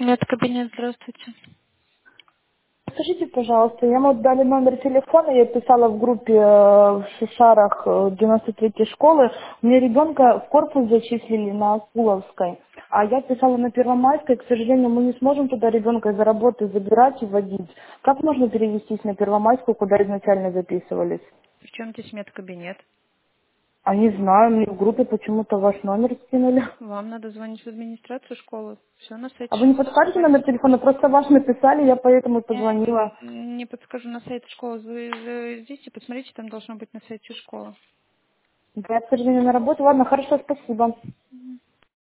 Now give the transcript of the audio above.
Это кабинет, здравствуйте. Скажите, пожалуйста, я вот дали номер телефона, я писала в группе в Шишарах 93-й школы. Мне ребенка в корпус зачислили на Акуловской, а я писала на Первомайской. К сожалению, мы не сможем туда ребенка из-за работы забирать и водить. Как можно перевестись на Первомайскую, куда изначально записывались? Причем здесь медкабинет? А не знаю, мне в группе почему-то ваш номер скинули. Вам надо звонить в администрацию школы. Все на сайте А вы не школы подскажете называется. номер телефона? Просто ваш написали, я поэтому Я позвонила. не подскажу на сайт школы. Вы зайдите, посмотрите, там должно быть на сайте школы. Я, к сожалению, на работе. Ладно, хорошо, спасибо.